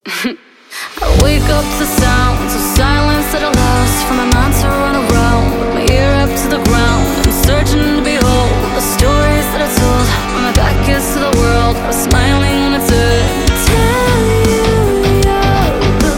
I wake up to sounds of silence that allows for my mind to run around with my ear up to the ground. I'm searching to behold the stories that are told when my back is to the world. I'm smiling when it's good. Tell you you're the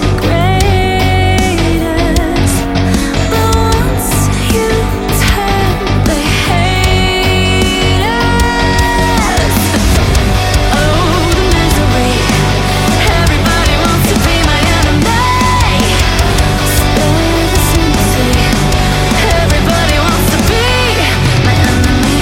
greatest, but once you turn, they hate us. Oh, the misery. Everybody wants to be my enemy. Spare the sympathy. Everybody wants to be my enemy.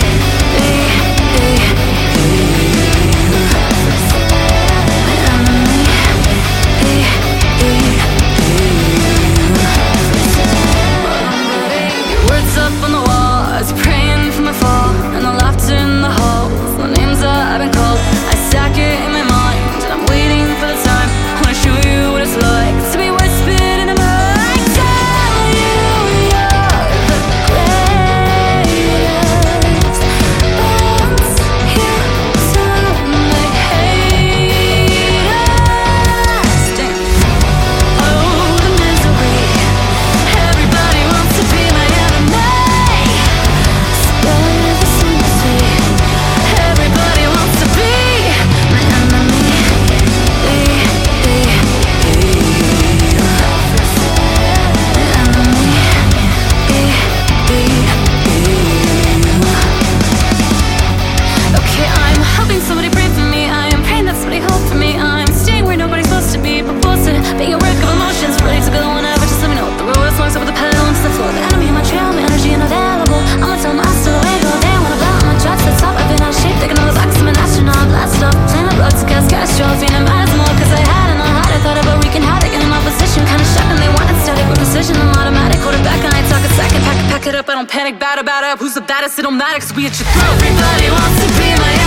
Words up on the wall, I was praying for my fall, and the laughter in the halls, the names that I've been called. I stack it in my mind, and I'm waiting for the time when I show you what it's like to be whispered in the mic. Tell you you're the greatest, but once you turn, they hate us. Damn. Oh, the misery. Everybody wants to be my enemy. Spare the sympathy. Everybody wants to be my enemy. Okay, I'm hoping somebody pray for me. I am praying that somebody hope for me. I'm staying where nobody's supposed to be, proposed to being a wreck of emotions, ready to go whenever. Just let me know. The road is long, so with the pedal into the floor. The enemy in my trail, my energy unavailable. I'ma tell my ass to the way go. They wanna blow my drugs to the top. I've been out of shape, taking all those locks. I'm an astronaut, blasted off, playing the blood to cast Castro. Feeling mad as more, cause I had and I had. I thought about wreaking havoc in an opposition. Kinda shocking, they wanted static with precision. I'm automatic, quarterback, and I talk a second. Pack it up, I don't panic, batter up. Who's the baddest? It don't matter, cause we at your throat. Everybody wants to be my